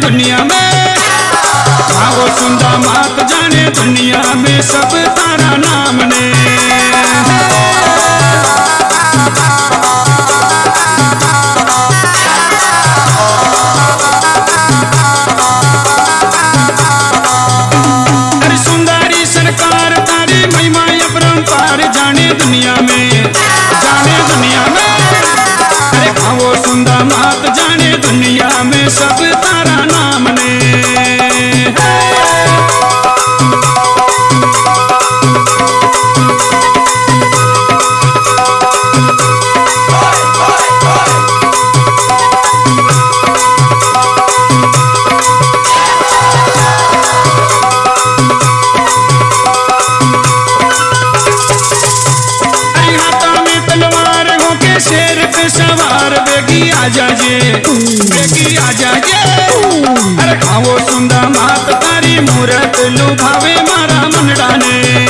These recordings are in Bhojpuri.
दुनिया में, भावो सुंदा मात जाने दुनिया में सब तारा नाम ने। अरे सुंदरी सरकार तारी महिमा अपरंपार जाने दुनिया में, जाने दुनिया में। अरे भावो सुंदा मात जाने दुनिया में सब तारा नाम ने। शेर पे सवार बेगी आजा जे, बेगी आजा जे। अरे खाओ सुंदा मात तारी मूरत लुभावे मारा मनडा ने।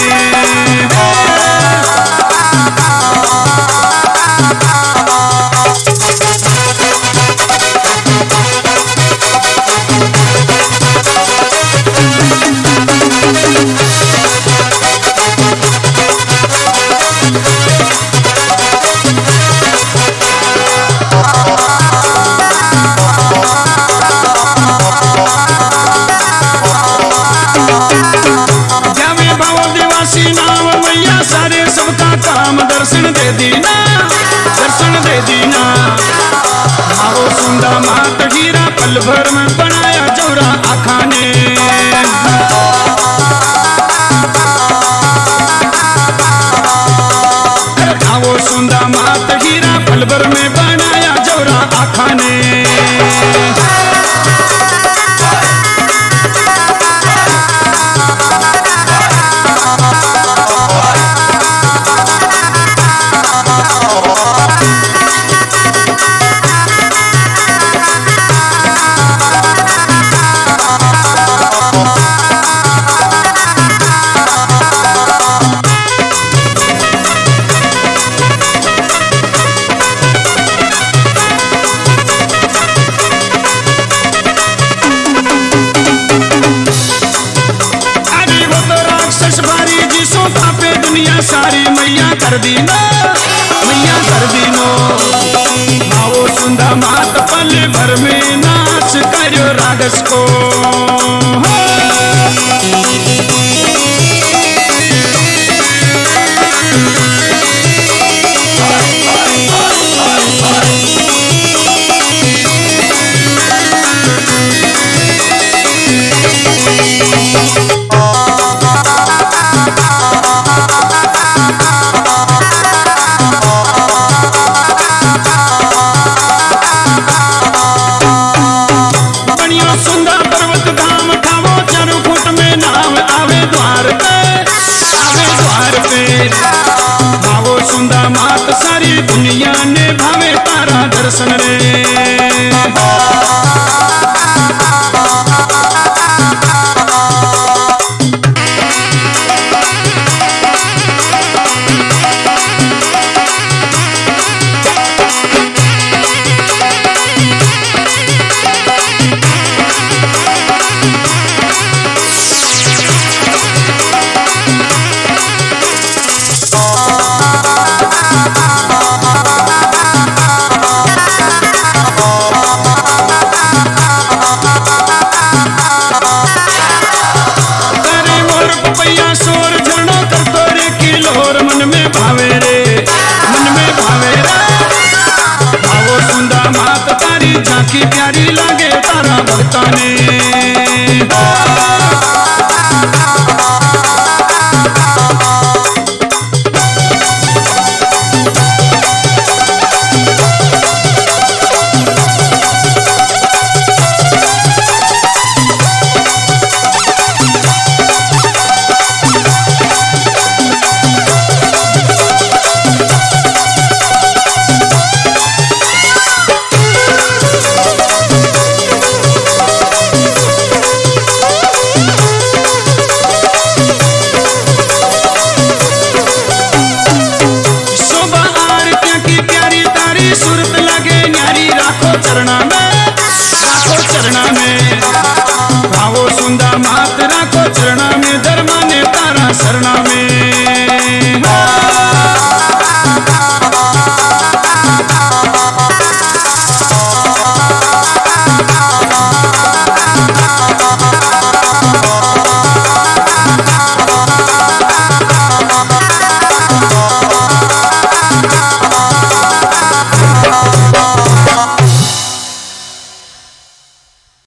काम दर्शन दे दीना, दर्शन दे दीना। आओ सुंदा मात हीरा पल भर में बनाया जौरा आखा ने। आओ सुंदा मात हीरा पल भर में बनाया जौरा आखा ने। दुनिया सारी मैया कर दीनो, मैया कर दीनो। आओ सुंदा मात पल भर में नाच करो रागस को। भावो सुंदा मात सारी दुनिया ने भावे तारा दर्शन रे। झांकी प्यारी